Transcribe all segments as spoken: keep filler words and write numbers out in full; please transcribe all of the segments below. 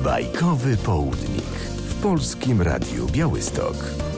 Bajkowy Południk w Polskim Radiu Białystok.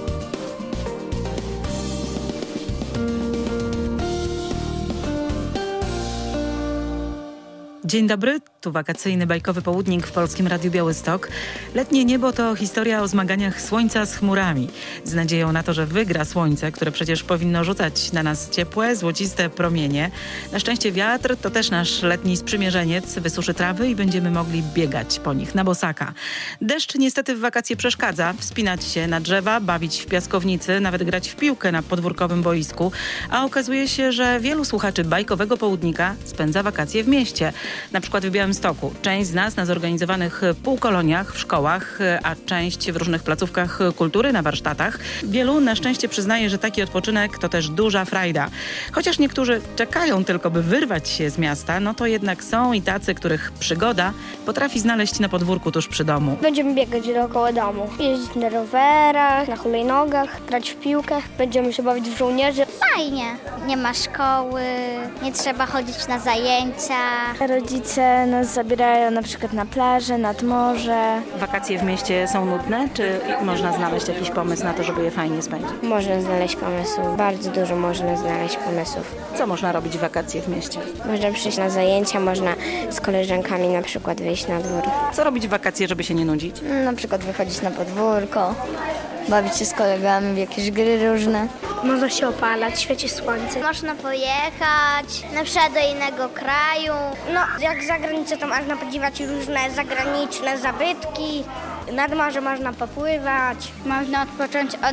Dzień dobry, tu wakacyjny Bajkowy Południk w Polskim Radiu Białystok. Letnie niebo to historia o zmaganiach słońca z chmurami. Z nadzieją na to, że wygra słońce, które przecież powinno rzucać na nas ciepłe, złociste promienie. Na szczęście wiatr to też nasz letni sprzymierzeniec. Wysuszy trawy i będziemy mogli biegać po nich na bosaka. Deszcz niestety w wakacje przeszkadza. Wspinać się na drzewa, bawić w piaskownicy, nawet grać w piłkę na podwórkowym boisku. A okazuje się, że wielu słuchaczy Bajkowego Południka spędza wakacje w mieście. Na przykład w Białymstoku. Część z nas na zorganizowanych półkoloniach w szkołach, a część w różnych placówkach kultury, na warsztatach. Wielu na szczęście przyznaje, że taki odpoczynek to też duża frajda. Chociaż niektórzy czekają tylko, by wyrwać się z miasta, no to jednak są i tacy, których przygoda potrafi znaleźć na podwórku tuż przy domu. Będziemy biegać dookoła domu, jeździć na rowerach, na hulajnogach, grać w piłkę, będziemy się bawić w żołnierzy. Fajnie. Nie ma szkoły, nie trzeba chodzić na zajęcia. Rodzice nas zabierają na przykład na plażę, nad morze. Wakacje w mieście są nudne, czy można znaleźć jakiś pomysł na to, żeby je fajnie spędzić? Można znaleźć pomysłów, bardzo dużo można znaleźć pomysłów. Co można robić w wakacje w mieście? Można przyjść na zajęcia, można z koleżankami na przykład wyjść na dwór. Co robić w wakacje, żeby się nie nudzić? Na przykład wychodzić na podwórko, bawić się z kolegami w jakieś gry różne. Można się opalać, świeci słońce. Można pojechać na przykład do innego kraju. No, jak za granicę, to można podziwiać różne zagraniczne zabytki. Nad morze można popływać. Można odpocząć od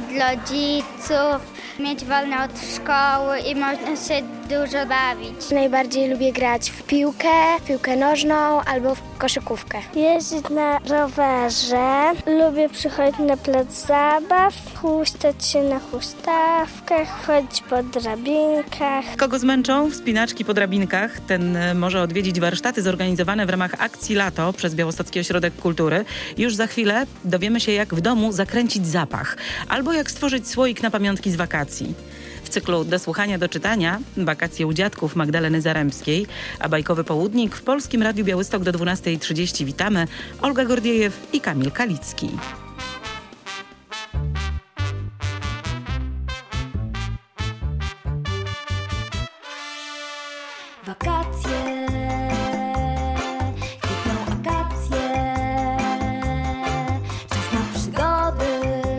rodziców, mieć wolne od szkoły i można się dużo bawić. Najbardziej lubię grać w piłkę, piłkę nożną albo w koszykówkę. Jeździć na rowerze. Lubię przychodzić na plac zabaw, huśtać się na huśtawkach, chodzić po drabinkach. Kogo zmęczą wspinaczki po drabinkach, ten może odwiedzić warsztaty zorganizowane w ramach akcji Lato przez Białostocki Ośrodek Kultury. Już za chwilę dowiemy się, jak w domu zakręcić zapach albo jak stworzyć słoik na pamiątki z wakacji. W cyklu Do słuchania, do czytania wakacje u dziadków Magdaleny Zarębskiej, a Bajkowy Południk w Polskim Radiu Białystok do dwunastej trzydzieści. Witamy Olga Gordiejew i Kamil Kalicki. Wakacje, kwitną akacje, czas na przygody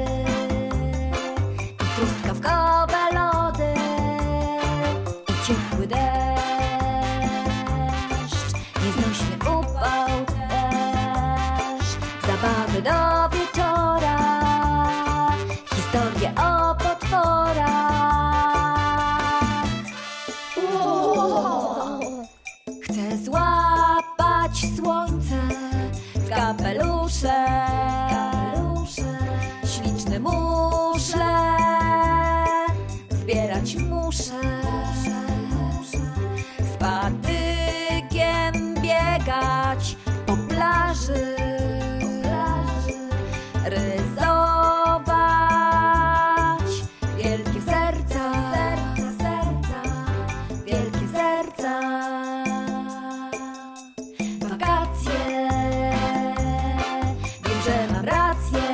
i truskawkowe lody i ciepły deszcz, nieznośny upał też, zabawy do wieczora, historie o potworach. Chcę złapać słońce w kapelusze, śliczne muszle, zbierać muszę, z patykiem biegać po plaży, rysować wielkie serca, wielkie serca. Wakacje, wiem, że mam rację,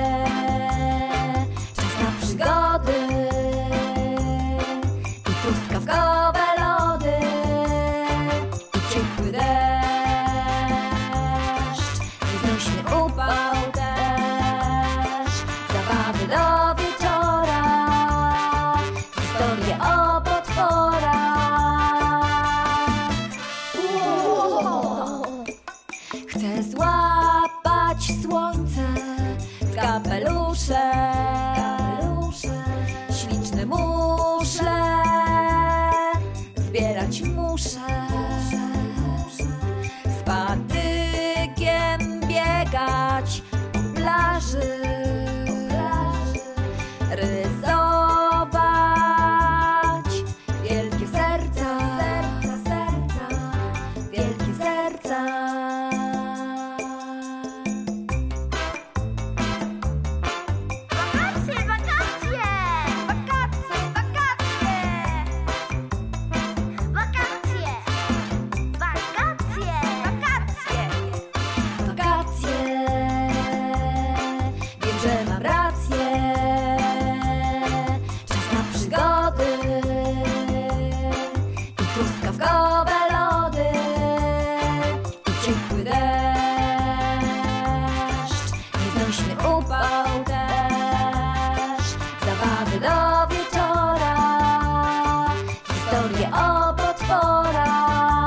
czas na przygody i truskawkowe lody i ciepły deszcz, nieznośny upał też, zabawy do wieczora, historie o potworach. Chcę złapać słońce w kapelusze, śliczne muszle, zbierać muszę, z patykiem biegać po plaży, rysować wielkie serca, wielkie serca. Wakacje, wakacje! Wakacje, wakacje! Wakacje! pora.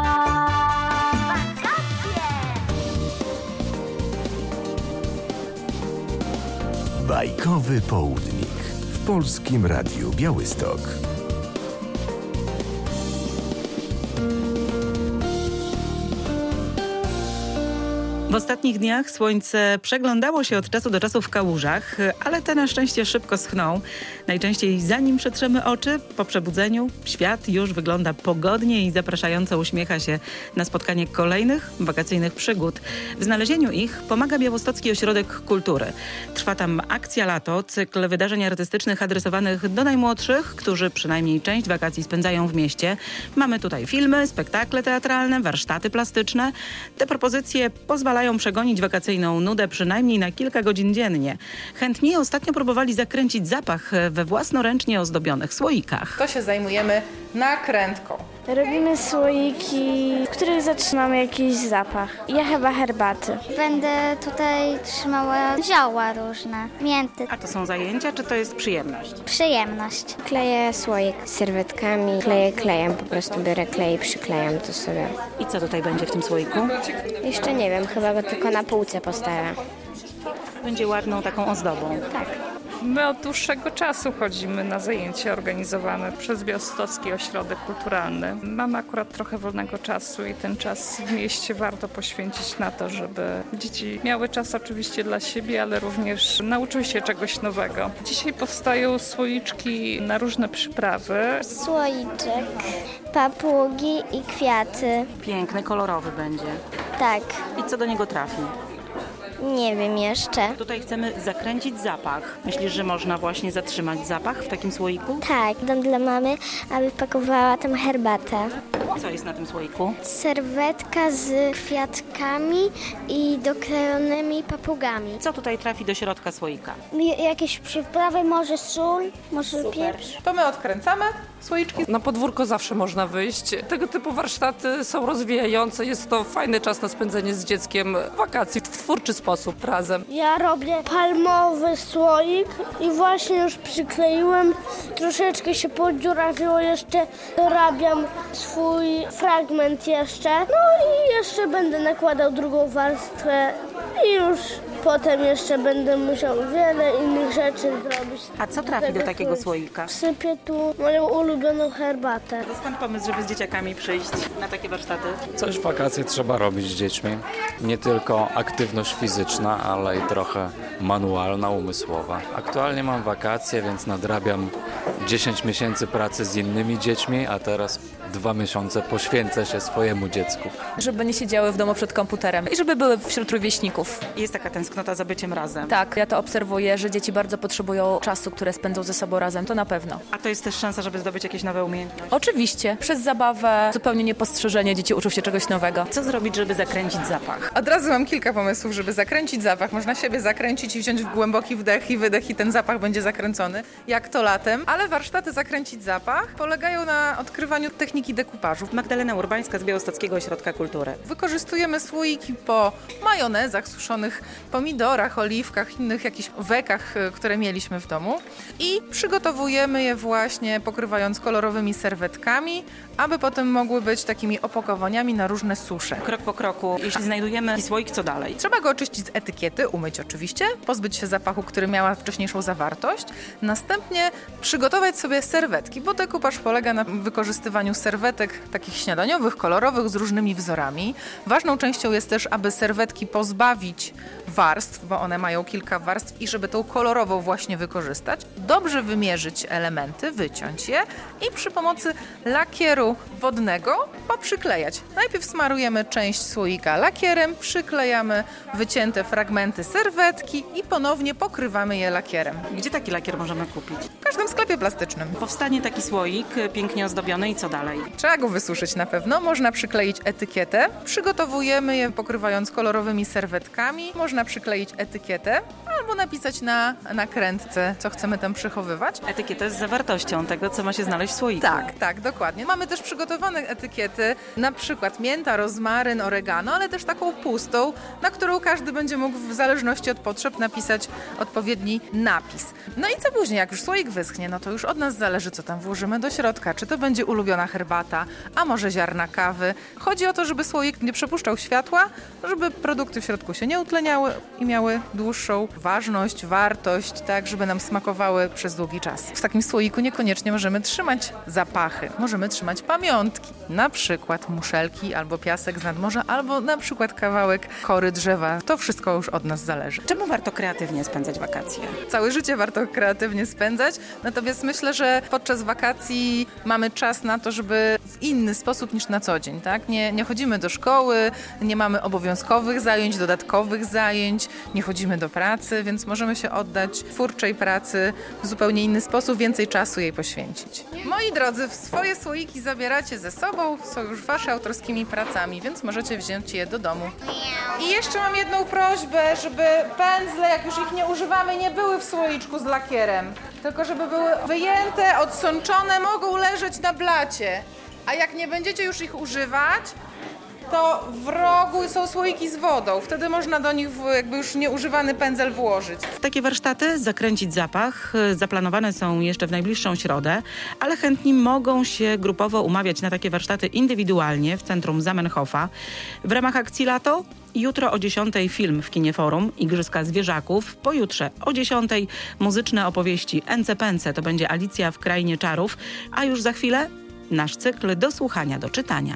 Bajkowy południk w Polskim Radiu Białystok. W ostatnich dniach słońce przeglądało się od czasu do czasu w kałużach, ale te na szczęście szybko schną. Najczęściej zanim przetrzemy oczy, po przebudzeniu, świat już wygląda pogodnie i zapraszająco uśmiecha się na spotkanie kolejnych wakacyjnych przygód. W znalezieniu ich pomaga Białostocki Ośrodek Kultury. Trwa tam Akcja Lato, cykl wydarzeń artystycznych adresowanych do najmłodszych, którzy przynajmniej część wakacji spędzają w mieście. Mamy tutaj filmy, spektakle teatralne, warsztaty plastyczne. Te propozycje pozwalają przegonić wakacyjną nudę przynajmniej na kilka godzin dziennie. Chętni ostatnio próbowali zakręcić zapach we własnoręcznie ozdobionych słoikach. To się zajmujemy nakrętką. Robimy słoiki, w których zatrzymamy jakiś zapach. Ja chyba herbaty. Będę tutaj trzymała zioła różne, mięty. A to są zajęcia, czy to jest przyjemność? Przyjemność. Kleję słoik z serwetkami, kleję klejem, po prostu biorę klej i przyklejam to sobie. I co tutaj będzie w tym słoiku? Jeszcze nie wiem, chyba go tylko na półce postawię. Będzie ładną taką ozdobą. Tak. My od dłuższego czasu chodzimy na zajęcia organizowane przez Białostocki Ośrodek Kulturalny. Mamy akurat trochę wolnego czasu i ten czas w mieście warto poświęcić na to, żeby dzieci miały czas oczywiście dla siebie, ale również nauczyły się czegoś nowego. Dzisiaj powstają słoiczki na różne przyprawy. Słoiczek, papugi i kwiaty. Piękny, kolorowy będzie. Tak, I co do niego trafi? nie wiem jeszcze. Tutaj chcemy zakręcić zapach. Myślisz, że można właśnie zatrzymać zapach w takim słoiku? Tak, dam dla mamy, aby wpakowała tam herbatę. Co jest na tym słoiku? Serwetka z kwiatkami i doklejonymi papugami. Co tutaj trafi do środka słoika? Jakieś przyprawy, może sól, może pieprz. To my odkręcamy słoiczki. Na podwórko zawsze można wyjść. Tego typu warsztaty są rozwijające. Jest to fajny czas na spędzenie z dzieckiem wakacji w twórczy sposób razem. Ja robię palmowy słoik i właśnie już przykleiłem. Troszeczkę się podziurawiło, jeszcze dorabiam swój fragment jeszcze. No i jeszcze będę nakładał drugą warstwę i już potem jeszcze będę musiał wiele innych rzeczy zrobić. A co trafi do takiego słoika? Wsypię tu moją ulubioną herbatę. To skąd pomysł, żeby z dzieciakami przyjść na takie warsztaty? Coś w wakacje trzeba robić z dziećmi. Nie tylko aktywność fizyczna, ale i trochę manualna, umysłowa. Aktualnie mam wakacje, więc nadrabiam dziesięć miesięcy pracy z innymi dziećmi, a teraz dwa miesiące poświęcę się swojemu dziecku. Żeby nie siedziały w domu przed komputerem i żeby były wśród rówieśników. Jest taka tęsknota za byciem razem. Tak, ja to obserwuję, że dzieci bardzo potrzebują czasu, które spędzą ze sobą razem, to na pewno. A to jest też szansa, żeby zdobyć jakieś nowe umiejętności? Oczywiście. Przez zabawę, zupełnie niepostrzeżenie dzieci uczą się czegoś nowego. Co zrobić, żeby zakręcić zapach? Od razu mam kilka pomysłów, żeby zakręcić zapach. Można siebie zakręcić i wziąć głęboki wdech i wydech i ten zapach będzie zakręcony, jak to latem. Ale warsztaty zakręcić zapach polegają na odkrywaniu techniki dekupażu. Magdalena Urbańska z Białostockiego Ośrodka Kultury. Wykorzystujemy słoiki po majonezach, suszonych pomidorach, oliwkach, innych jakichś wekach, które mieliśmy w domu i przygotowujemy je właśnie pokrywając kolorowymi serwetkami, aby potem mogły być takimi opakowaniami na różne susze. Krok po kroku, jeśli znajdujemy słoik, co dalej? Trzeba go oczyścić z etykiety, umyć oczywiście, pozbyć się zapachu, który miała wcześniejszą zawartość, następnie przygotować sobie serwetki, bo dekupaż polega na wykorzystywaniu serwetek takich śniadaniowych, kolorowych z różnymi wzorami. Ważną częścią jest też, aby serwetki pozbawić warstw, bo one mają kilka warstw i żeby tą kolorową właśnie wykorzystać, dobrze wymierzyć elementy, wyciąć je i przy pomocy lakieru wodnego poprzyklejać. Najpierw smarujemy część słoika lakierem, przyklejamy wycięte fragmenty serwetki i ponownie pokrywamy je lakierem. Gdzie taki lakier możemy kupić? W każdym sklepie plastycznym. Powstanie taki słoik pięknie ozdobiony i co dalej? Trzeba go wysuszyć na pewno, można przykleić etykietę. Przygotowujemy je pokrywając kolorowymi serwetkami. Można przykleić etykietę, albo napisać na nakrętce, co chcemy tam przechowywać. Etykieta z zawartością tego, co ma się znaleźć w słoiku. Tak, tak, dokładnie. Mamy też przygotowane etykiety, na przykład mięta, rozmaryn, oregano, ale też taką pustą, na którą każdy będzie mógł w zależności od potrzeb napisać odpowiedni napis. No i co później, jak już słoik wyschnie, no to już od nas zależy, co tam włożymy do środka. Czy to będzie ulubiona herbata, a może ziarna kawy. Chodzi o to, żeby słoik nie przepuszczał światła, żeby produkty w środku się nie utleniały i miały dłuższą ważność, wartość, tak, żeby nam smakowały przez długi czas. W takim słoiku niekoniecznie możemy trzymać zapachy. Możemy trzymać pamiątki, na przykład muszelki albo piasek z nadmorza, albo na przykład kawałek kory drzewa. To wszystko już od nas zależy. Czemu warto kreatywnie spędzać wakacje? Całe życie warto kreatywnie spędzać, natomiast myślę, że podczas wakacji mamy czas na to, żeby w inny sposób niż na co dzień, tak? Nie, nie chodzimy do szkoły, nie mamy obowiązkowych zajęć, dodatkowych zajęć, nie chodzimy do pracy, więc możemy się oddać twórczej pracy w zupełnie inny sposób, więcej czasu jej poświęcić. Moi drodzy, swoje słoiki zabieracie ze sobą, są już wasze autorskimi pracami, więc możecie wziąć je do domu. I jeszcze mam jedną prośbę, żeby pędzle, jak już ich nie używamy, nie były w słoiczku z lakierem, tylko żeby były wyjęte, odsączone, mogą leżeć na blacie. A jak nie będziecie już ich używać, to w rogu są słoiki z wodą. Wtedy można do nich jakby już nieużywany pędzel włożyć. W takie warsztaty zakręcić zapach zaplanowane są jeszcze w najbliższą środę, ale chętni mogą się grupowo umawiać na takie warsztaty indywidualnie w centrum Zamenhofa. W ramach akcji Lato jutro o dziesiątej film w Kinie Forum, Igrzyska Zwierzaków. Pojutrze o dziesiątej muzyczne opowieści Ence Pence, to będzie Alicja w Krainie Czarów, a już za chwilę nasz cykl do słuchania, do czytania.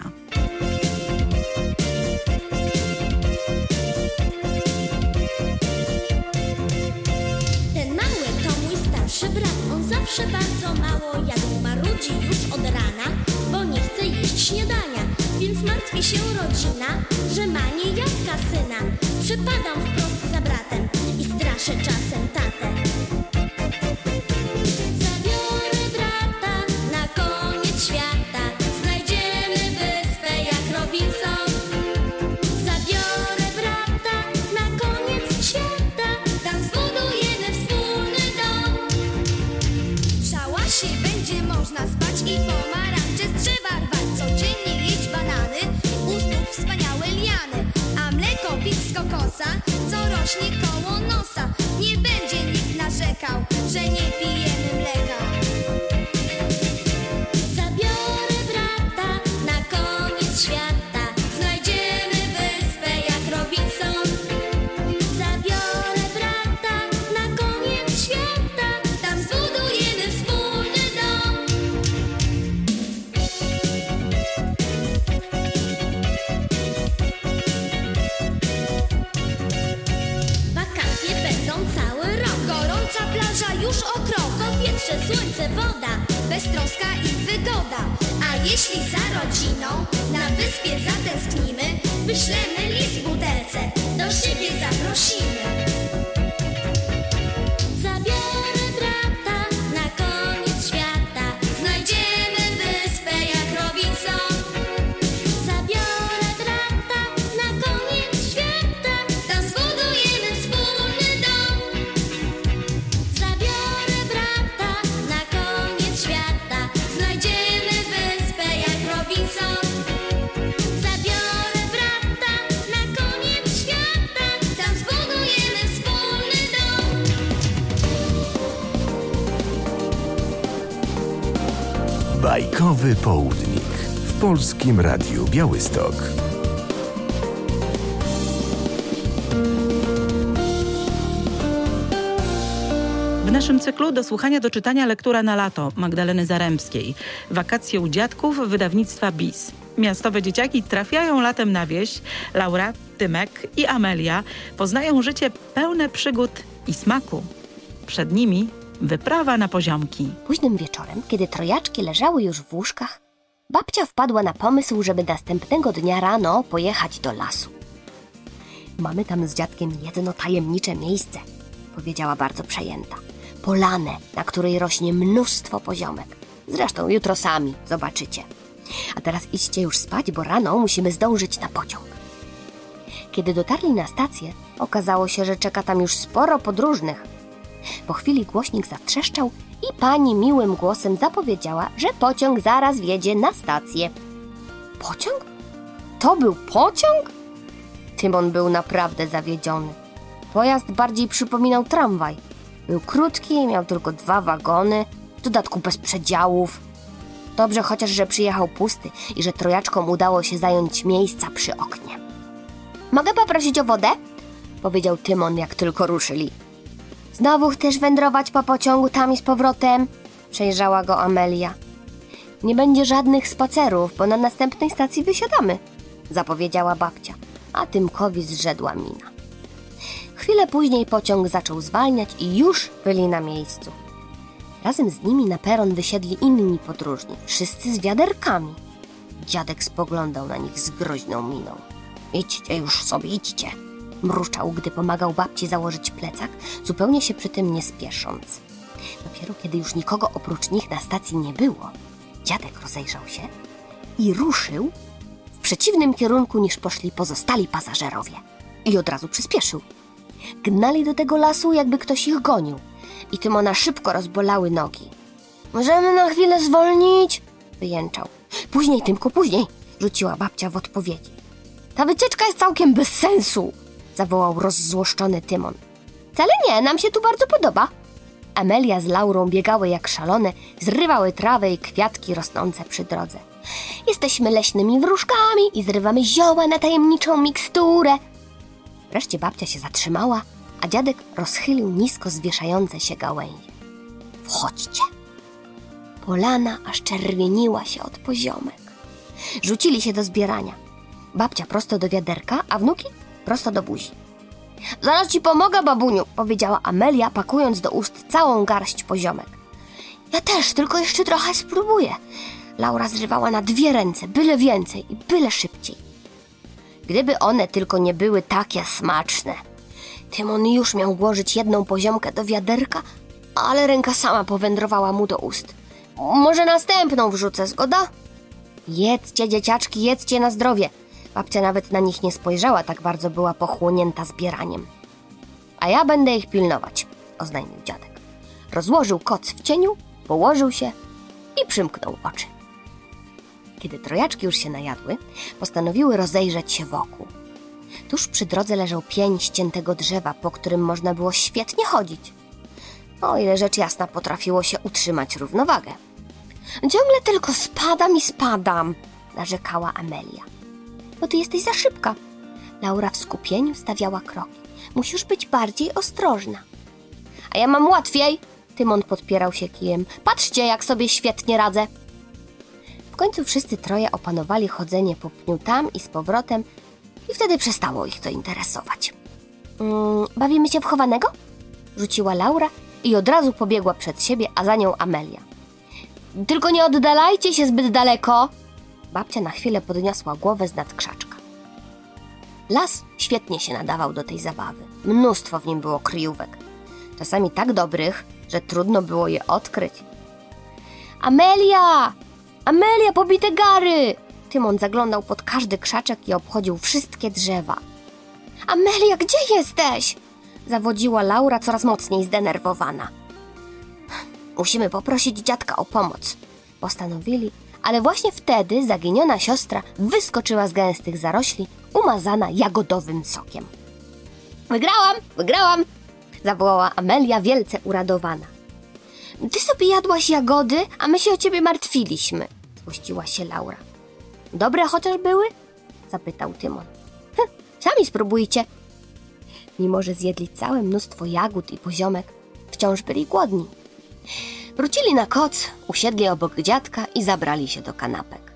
Ten mały to mój starszy brat, on zawsze bardzo mało jadł, marudzi już od rana, bo nie chce jeść śniadania, więc martwi się rodzina, że ma niejadka syna. Przypadam wprost za bratem i straszę czasem tatę. Zabiorę brata na koniec świata, znajdziemy wyspę jak Robinson. Zabiorę brata na koniec świata, tam zbudujemy wspólny dom. W szałasie będzie można spać i pomarańcze z drzewa rwać, codziennie jeść banany, u stóp wspaniałe liany, a mleko pić z kokosa, co rośnie koło nosa. Nie będzie nikt narzekał, że nie pijemy mleka. Zabiorę brata na koniec świata, znajdziemy wyspę jak Robinson. Zabiorę brata na koniec świata, tam zbudujemy wspólny dom. Wakacje będą cały rok, gorąca plaża już o krok, powietrze, słońce, woda, beztroska i wygoda. A jeśli za rodziną na wyspie zatęsknimy, wyślemy list w butelce, do siebie zaprosimy. Zabiorę brata na koniec świata, znajdziemy wyspę jak Robinson. Zabiorę brata na koniec świata, tam zbudujemy wspólny dom. Zabiorę brata na koniec świata, znajdziemy wyspę jak Robinson. Zabiorę brata na koniec świata, tam zbudujemy wspólny dom. Bajkowy południk w Polskim Radiu Białystok. W naszym cyklu do słuchania, do czytania lektura na lato Magdaleny Zaremskiej. Wakacje u dziadków wydawnictwa B I S. Miastowe dzieciaki trafiają latem na wieś. Laura, Tymek i Amelia poznają życie pełne przygód i smaku. Przed nimi wyprawa na poziomki. Późnym wieczorem, kiedy trojaczki leżały już w łóżkach, babcia wpadła na pomysł, żeby następnego dnia rano pojechać do lasu. Mamy tam z dziadkiem jedno tajemnicze miejsce, powiedziała bardzo przejęta. Polanę, na której rośnie mnóstwo poziomek. Zresztą jutro sami zobaczycie. A teraz idźcie już spać, bo rano musimy zdążyć na pociąg. Kiedy dotarli na stację, okazało się, że czeka tam już sporo podróżnych. Po chwili głośnik zatrzeszczał i pani miłym głosem zapowiedziała, że pociąg zaraz wjedzie na stację. Pociąg? To był pociąg? Tymon był naprawdę zawiedziony. Pojazd bardziej przypominał tramwaj. Był krótki, miał tylko dwa wagony, w dodatku bez przedziałów. Dobrze chociaż, że przyjechał pusty i że trojaczkom udało się zająć miejsca przy oknie. Mogę poprosić o wodę? Powiedział Tymon, jak tylko ruszyli. Znowu chcesz wędrować po pociągu tam i z powrotem? Przejrzała go Amelia. Nie będzie żadnych spacerów, bo na następnej stacji wysiadamy, zapowiedziała babcia, a Tymkowi zrzedła mina. Chwilę później pociąg zaczął zwalniać i już byli na miejscu. Razem z nimi na peron wysiedli inni podróżni, wszyscy z wiaderkami. Dziadek spoglądał na nich z groźną miną. Idźcie już sobie, idźcie, mruczał, gdy pomagał babci założyć plecak, zupełnie się przy tym nie spiesząc. Dopiero kiedy już nikogo oprócz nich na stacji nie było, dziadek rozejrzał się i ruszył w przeciwnym kierunku niż poszli pozostali pasażerowie. I od razu przyspieszył. Gnali do tego lasu, jakby ktoś ich gonił. I Tymona szybko rozbolały nogi. Możemy na chwilę zwolnić? Wyjęczał. Później, Tymku, później, rzuciła babcia w odpowiedzi. Ta wycieczka jest całkiem bez sensu, zawołał rozzłoszczony Tymon. Wcale nie, nam się tu bardzo podoba. Amelia z Laurą biegały jak szalone, zrywały trawę i kwiatki rosnące przy drodze. Jesteśmy leśnymi wróżkami i zrywamy zioła na tajemniczą miksturę. Wreszcie babcia się zatrzymała, a dziadek rozchylił nisko zwieszające się gałęzie. Wchodźcie. Polana aż czerwieniła się od poziomek. Rzucili się do zbierania. Babcia prosto do wiaderka, a wnuki prosto do buzi. Zaraz ci pomogę, babuniu, powiedziała Amelia, pakując do ust całą garść poziomek. Ja też, tylko jeszcze trochę spróbuję. Laura zrywała na dwie ręce, byle więcej i byle szybciej. Gdyby one tylko nie były takie smaczne. Tymon już miał włożyć jedną poziomkę do wiaderka, ale ręka sama powędrowała mu do ust. Może następną wrzucę, zgoda? Jedzcie, dzieciaczki, jedzcie na zdrowie. Babcia nawet na nich nie spojrzała, tak bardzo była pochłonięta zbieraniem. A ja będę ich pilnować, oznajmił dziadek. Rozłożył koc w cieniu, położył się i przymknął oczy. Kiedy trojaczki już się najadły, postanowiły rozejrzeć się wokół. Tuż przy drodze leżał pień ściętego drzewa, po którym można było świetnie chodzić. O ile rzecz jasna potrafiło się utrzymać równowagę. Ciągle tylko spadam i spadam, narzekała Amelia. Bo ty jesteś za szybka. Laura w skupieniu stawiała kroki. Musisz być bardziej ostrożna. A ja mam łatwiej. Tymon podpierał się kijem. Patrzcie, jak sobie świetnie radzę. W końcu wszyscy troje opanowali chodzenie po pniu tam i z powrotem i wtedy przestało ich to interesować. Mm, bawimy się w chowanego? Rzuciła Laura i od razu pobiegła przed siebie, a za nią Amelia. Tylko nie oddalajcie się zbyt daleko. Babcia na chwilę podniosła głowę z nad krzaczka. Las świetnie się nadawał do tej zabawy. Mnóstwo w nim było kryjówek. Czasami tak dobrych, że trudno było je odkryć. Amelia! Amelia, pobite gary! Tymon zaglądał pod każdy krzaczek i obchodził wszystkie drzewa. Amelia, gdzie jesteś? Zawodziła Laura, coraz mocniej zdenerwowana. Musimy poprosić dziadka o pomoc, postanowili, ale właśnie wtedy zaginiona siostra wyskoczyła z gęstych zarośli, umazana jagodowym sokiem. Wygrałam, wygrałam! Zawołała Amelia, wielce uradowana. Ty sobie jadłaś jagody, a my się o ciebie martwiliśmy, złościła się Laura. Dobre chociaż były? Zapytał Tymon. Hm, sami spróbujcie. Mimo że zjedli całe mnóstwo jagód i poziomek, wciąż byli głodni. Wrócili na koc, usiedli obok dziadka i zabrali się do kanapek.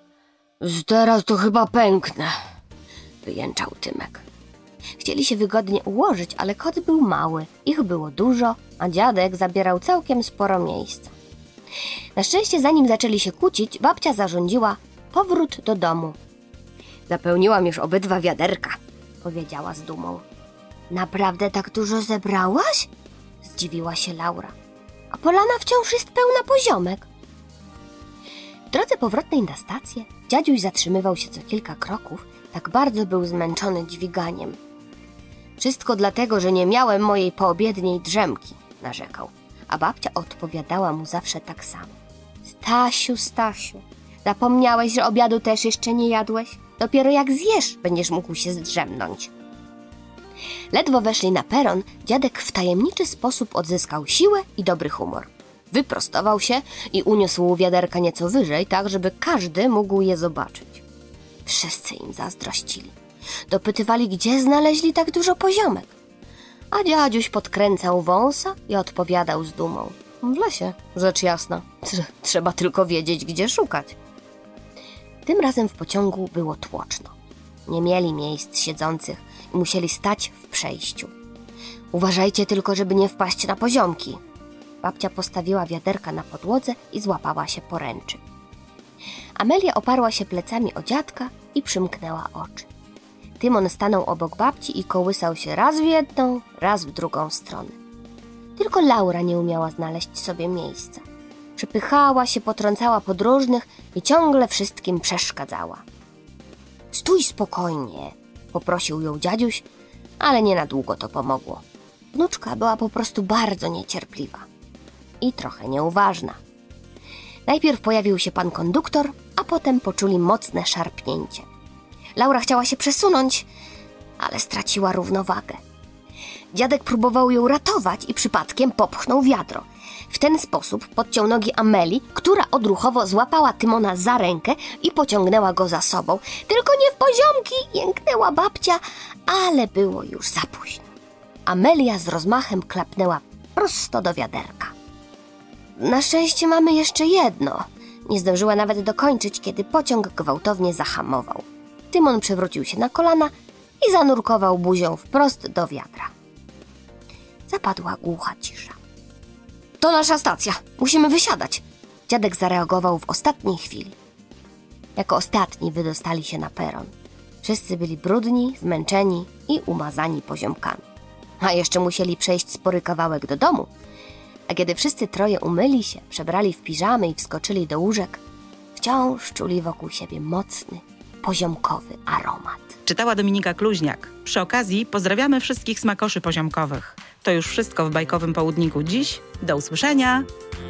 Teraz to chyba pęknę, wyjęczał Tymek. Chcieli się wygodnie ułożyć, ale koc był mały, ich było dużo, a dziadek zabierał całkiem sporo miejsca. Na szczęście, zanim zaczęli się kłócić, babcia zarządziła powrót do domu. Zapełniłam już obydwa wiaderka, powiedziała z dumą. Naprawdę tak dużo zebrałaś? Zdziwiła się Laura. A polana wciąż jest pełna poziomek. W drodze powrotnej na stację Dziadziuś zatrzymywał się co kilka kroków, tak bardzo był zmęczony dźwiganiem. Wszystko dlatego, że nie miałem mojej poobiedniej drzemki, narzekał, a babcia odpowiadała mu zawsze tak samo. Stasiu, Stasiu, zapomniałeś, że obiadu też jeszcze nie jadłeś? Dopiero jak zjesz, będziesz mógł się zdrzemnąć. Ledwo weszli na peron, dziadek w tajemniczy sposób odzyskał siłę i dobry humor. Wyprostował się i uniósł wiaderka nieco wyżej, tak żeby każdy mógł je zobaczyć. Wszyscy im zazdrościli. Dopytywali, gdzie znaleźli tak dużo poziomek. A dziadziuś podkręcał wąsa i odpowiadał z dumą. W lesie, rzecz jasna. Trzeba tylko wiedzieć, gdzie szukać. Tym razem w pociągu było tłoczno. Nie mieli miejsc siedzących i musieli stać w przejściu. Uważajcie tylko, żeby nie wpaść na poziomki. Babcia postawiła wiaderka na podłodze i złapała się poręczy. Amelia oparła się plecami o dziadka i przymknęła oczy. Tymon stanął obok babci i kołysał się raz w jedną, raz w drugą stronę. Tylko Laura nie umiała znaleźć sobie miejsca. Przepychała się, potrącała podróżnych i ciągle wszystkim przeszkadzała. Stój spokojnie, poprosił ją dziadziuś, ale nie na długo to pomogło. Wnuczka była po prostu bardzo niecierpliwa i trochę nieuważna. Najpierw pojawił się pan konduktor, a potem poczuli mocne szarpnięcie. Laura chciała się przesunąć, ale straciła równowagę. Dziadek próbował ją ratować i przypadkiem popchnął wiadro. W ten sposób podciął nogi Amelii, która odruchowo złapała Tymona za rękę i pociągnęła go za sobą. Tylko nie w poziomki, jęknęła babcia, ale było już za późno. Amelia z rozmachem klapnęła prosto do wiaderka. Na szczęście mamy jeszcze jedno. Nie zdążyła nawet dokończyć, kiedy pociąg gwałtownie zahamował. Tymon przewrócił się na kolana i zanurkował buzią wprost do wiadra. Zapadła głucha cisza. To nasza stacja, musimy wysiadać. Dziadek zareagował w ostatniej chwili. Jako ostatni wydostali się na peron. Wszyscy byli brudni, zmęczeni i umazani poziomkami. A jeszcze musieli przejść spory kawałek do domu. A kiedy wszyscy troje umyli się, przebrali w piżamy i wskoczyli do łóżek, wciąż czuli wokół siebie mocny, poziomkowy aromat. Czytała Dominika Kluźniak. Przy okazji pozdrawiamy wszystkich smakoszy poziomkowych. To już wszystko w Bajkowym Południku dziś. Do usłyszenia!